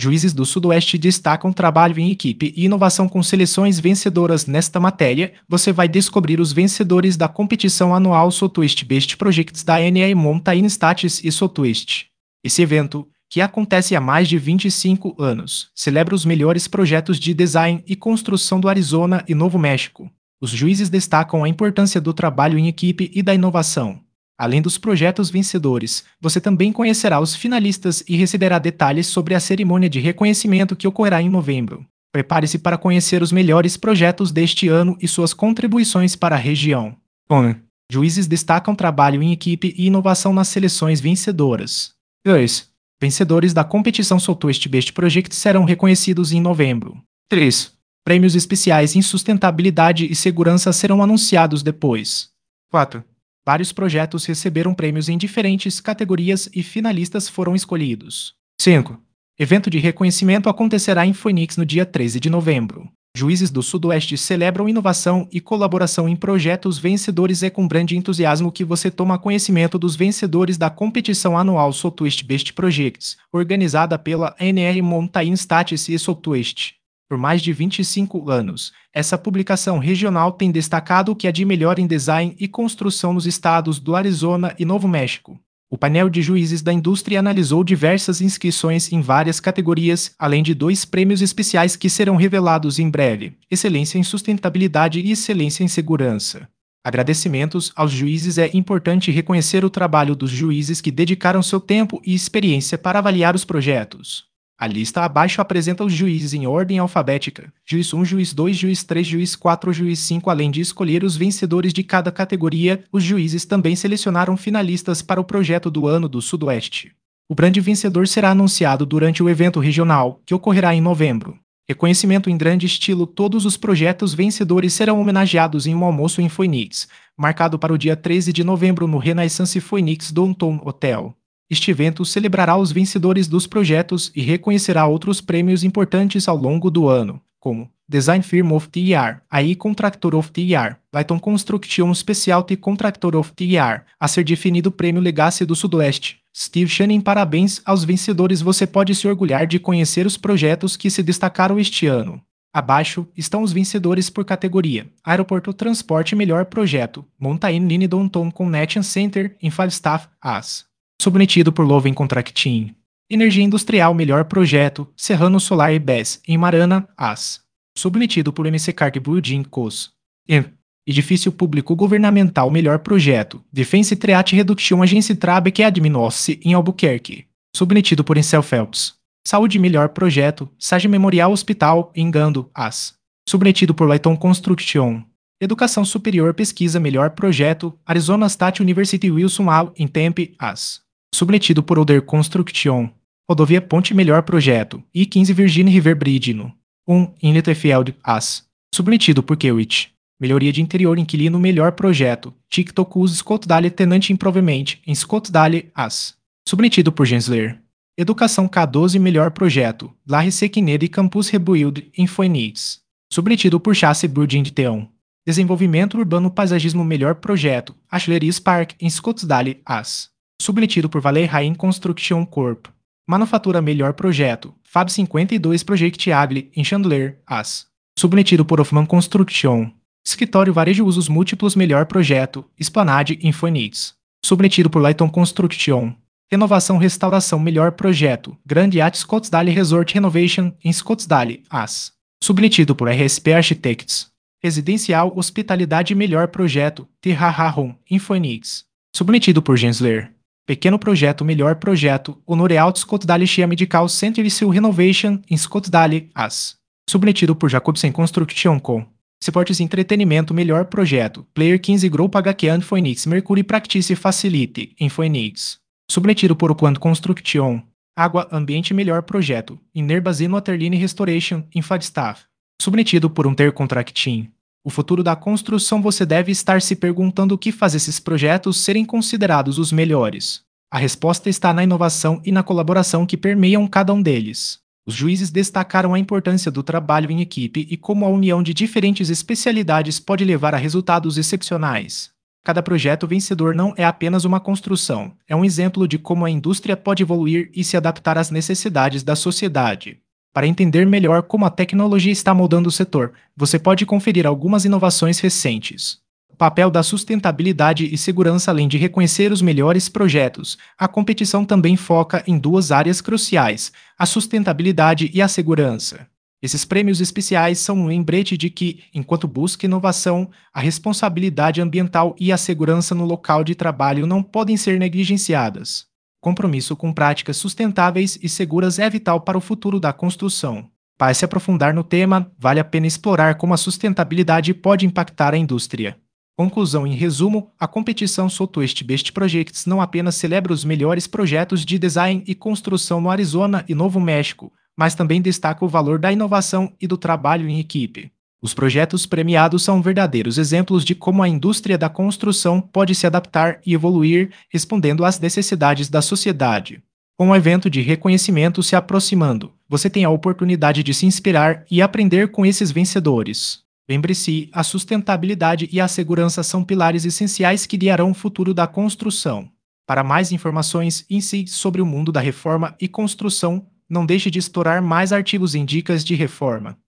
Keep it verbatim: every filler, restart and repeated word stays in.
Juízes do Sudoeste destacam trabalho em equipe e inovação com seleções vencedoras. Nesta matéria, você vai descobrir os vencedores da competição anual Southwest Best Projects da N E Mountain States e Southwest. Esse evento, que acontece há mais de vinte e cinco anos, celebra os melhores projetos de design e construção do Arizona e Novo México. Os juízes destacam a importância do trabalho em equipe e da inovação. Além dos projetos vencedores, você também conhecerá os finalistas e receberá detalhes sobre a cerimônia de reconhecimento que ocorrerá em novembro. Prepare-se para conhecer os melhores projetos deste ano e suas contribuições para a região. um. Juízes destacam trabalho em equipe e inovação nas seleções vencedoras. dois. Vencedores da competição Southwest Best Project serão reconhecidos em novembro. três. Prêmios especiais em sustentabilidade e segurança serão anunciados depois. quatro. Vários projetos receberam prêmios em diferentes categorias e finalistas foram escolhidos. cinco. Evento de reconhecimento acontecerá em Phoenix no dia treze de novembro. Juízes do Sudoeste celebram inovação e colaboração em projetos vencedores. É com grande entusiasmo que você toma conhecimento dos vencedores da competição anual Southwest Best Projects, organizada pela N R Mountain States e Southwest. Por mais de vinte e cinco anos, essa publicação regional tem destacado o que há de melhor em design e construção nos estados do Arizona e Novo México. O painel de juízes da indústria analisou diversas inscrições em várias categorias, além de dois prêmios especiais que serão revelados em breve: Excelência em Sustentabilidade e Excelência em Segurança. Agradecimentos aos juízes. É importante reconhecer o trabalho dos juízes que dedicaram seu tempo e experiência para avaliar os projetos. A lista abaixo apresenta os juízes em ordem alfabética: juiz um, juiz dois, juiz três, juiz quatro, juiz cinco. Além de escolher os vencedores de cada categoria, os juízes também selecionaram finalistas para o projeto do ano do Sudoeste. O grande vencedor será anunciado durante o evento regional, que ocorrerá em novembro. Reconhecimento em grande estilo. Todos os projetos vencedores serão homenageados em um almoço em Phoenix, marcado para o dia treze de novembro no Renaissance Phoenix Downtown Hotel. Este evento celebrará os vencedores dos projetos e reconhecerá outros prêmios importantes ao longo do ano, como Design Firm of the Year, A I Contractor of the Year, Lighton Construction Specialty Contractor of the Year, a ser definido o Prêmio Legacy do Sudoeste. Steve Shannon. Parabéns aos vencedores. Você pode se orgulhar de conhecer os projetos que se destacaram este ano. Abaixo estão os vencedores por categoria: Aeroporto Transporte Melhor Projeto, Mountain Line Downtown Connection Center em Falstaff, As. Submetido por Loven Contracting. Energia Industrial Melhor Projeto, Serrano Solar e B E S, em Marana, As. Submetido por M C Carter Building Cos. E. Edifício Público Governamental Melhor Projeto, Defense Threat Reduction Agency Trabec Admin Office, em Albuquerque. Submetido por Ansel Phelps. Saúde Melhor Projeto, Sage Memorial Hospital, em Gando, As. Submetido por Lighton Construction. Educação Superior Pesquisa Melhor Projeto, Arizona State University Wilson A, em Tempe, As. Submetido por Oder Construction. Rodovia Ponte Melhor Projeto, I quinze Virginia River Bridge no um, em Littlefield, As. Submetido por Kiewit. Melhoria de Interior Inquilino Melhor Projeto, TikTokuz Scottsdale Tenant Improvement, em Scottsdale, As. Submetido por Gensler. Educação K doze Melhor Projeto, Larry Kennedy Campus Rebuild, em Phoenix. Submetido por Chassis Building de Teon. Desenvolvimento Urbano Paisagismo Melhor Projeto, Ashleris Park, em Scottsdale, As. Submetido por Valley Rain Construction Corp. Manufatura Melhor Projeto, Fab cinquenta e dois Project Able, em Chandler, As. Submetido por Hoffman Construction. Escritório Varejo Usos Múltiplos Melhor Projeto, Esplanade, em Phoenix. Submetido por Lighton Construction. Renovação Restauração Melhor Projeto, Grand Yacht Scottsdale Resort Renovation, em Scottsdale, As. Submetido por R S P Architects. Residencial Hospitalidade Melhor Projeto, Tirrahahon, em Phoenix. Submetido por Gensler. Pequeno Projeto Melhor Projeto, Honoreal Scottsdale Shea Medical Center e Seal Renovation, em Scottsdale, As. Submetido por Jacobsen Construction Com. Esportes e Entretenimento Melhor Projeto, Player quinze Group Hkan Phoenix Mercury Practice Facility, em Phoenix. Submetido por Oakland Construction. Água Ambiente Melhor Projeto, Iner Basino Waterline Restoration, em Flagstaff. Submetido por Unter Contracting. O futuro da construção. Você deve estar se perguntando o que faz esses projetos serem considerados os melhores. A resposta está na inovação e na colaboração que permeiam cada um deles. Os juízes destacaram a importância do trabalho em equipe e como a união de diferentes especialidades pode levar a resultados excepcionais. Cada projeto vencedor não é apenas uma construção, é um exemplo de como a indústria pode evoluir e se adaptar às necessidades da sociedade. Para entender melhor como a tecnologia está moldando o setor, você pode conferir algumas inovações recentes. O papel da sustentabilidade e segurança, além de reconhecer os melhores projetos, a competição também foca em duas áreas cruciais: a sustentabilidade e a segurança. Esses prêmios especiais são um lembrete de que, enquanto busca inovação, a responsabilidade ambiental e a segurança no local de trabalho não podem ser negligenciadas. Compromisso com práticas sustentáveis e seguras é vital para o futuro da construção. Para se aprofundar no tema, vale a pena explorar como a sustentabilidade pode impactar a indústria. Conclusão: em resumo, a competição Southwest Best Projects não apenas celebra os melhores projetos de design e construção no Arizona e Novo México, mas também destaca o valor da inovação e do trabalho em equipe. Os projetos premiados são verdadeiros exemplos de como a indústria da construção pode se adaptar e evoluir, respondendo às necessidades da sociedade. Com o evento de reconhecimento se aproximando, você tem a oportunidade de se inspirar e aprender com esses vencedores. Lembre-se, a sustentabilidade e a segurança são pilares essenciais que guiarão o futuro da construção. Para mais informações e insights sobre o mundo da reforma e construção, não deixe de explorar mais artigos em Dicas de Reforma.